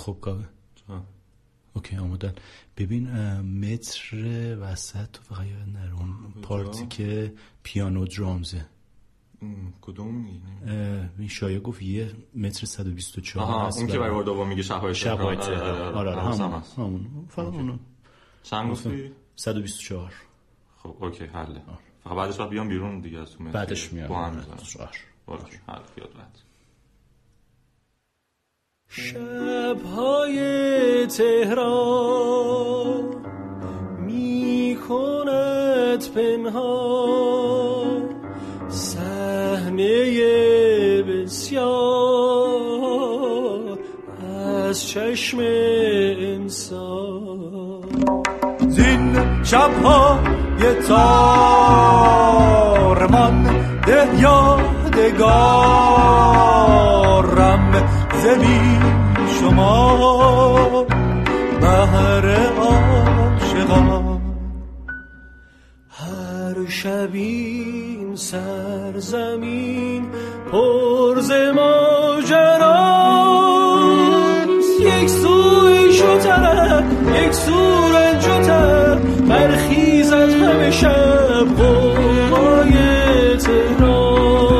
خب کاوه اوکی آمدن. ببین متر وسط تو فقط یاد نره اون پارتی که پیانو درامزه. کدوم میگی؟ این شایعه گفت 1.124 اون که برای بار دوم میگه شب‌های تهران. آره همون فقط اونو. چند گفتی؟ 124. خب اوکی حله. فقط بعدش باید بیام بیرون دیگه از تو متر. بعدش میام. با هم میذارم. اوکی حل بیاد بعد. شب‌های تهران می‌کند پنهان صحنه بسیار از چشم انسان. زین شب‌های تار ده یادگارم زمین شما بهر عاشقان. هر شبین سرزمین پر ز ماجراست، یک سو عیش و طرب یک سو رنج و تب، برخیزد همه شب غوغای تهران.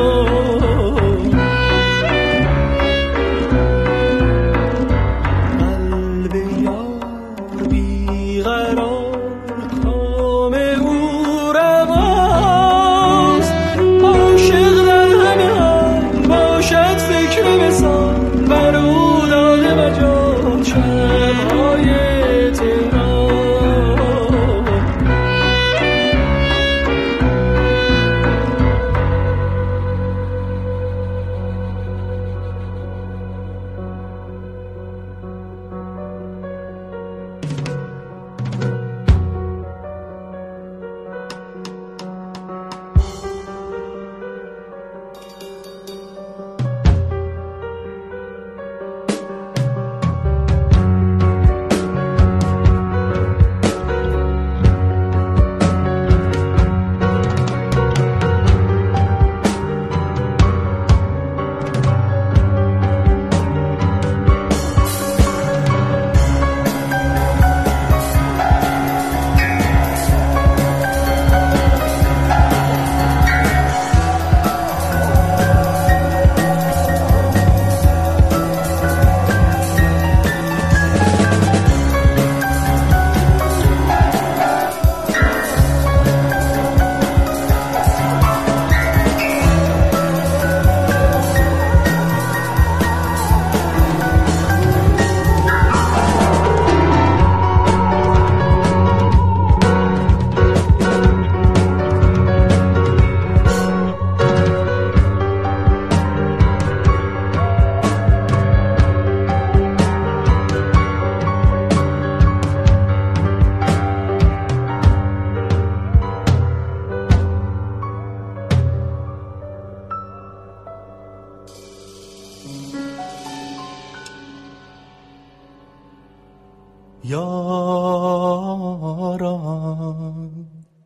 یاران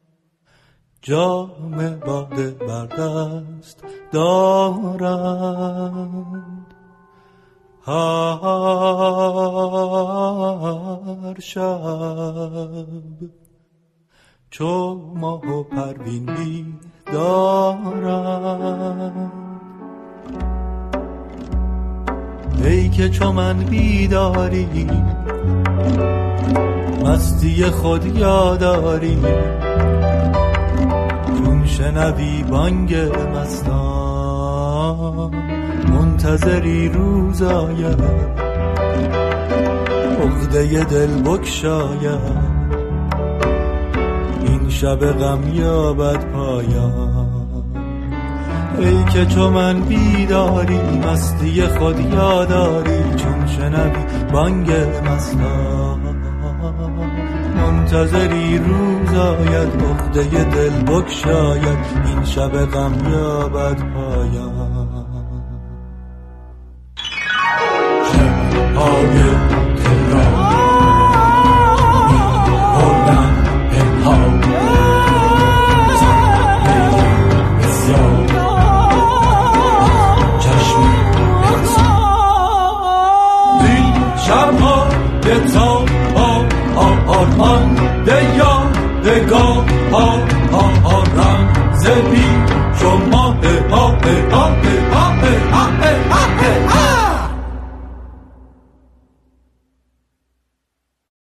جام باده بر دست دارند، هر شب چو ماه و پروین بیدارند. ای که چو من بیداری مستی خود یاداری، چون شنوی بانگ مستان منتظری روز آید، عقده دل بگشاید، این شب غم یابد پایان. ای که چو من بیداری مستی خود یاداری، چون شنوی بانگ مستان منتظری روز آید، عقده دل بگشاید، این شب غم یابد پایان. شب‌های تهران می‌کنم پنهان صحنه بسیار چشم انسان. زین شبها به تا آرمان ده یادگاه ها رمز بی شما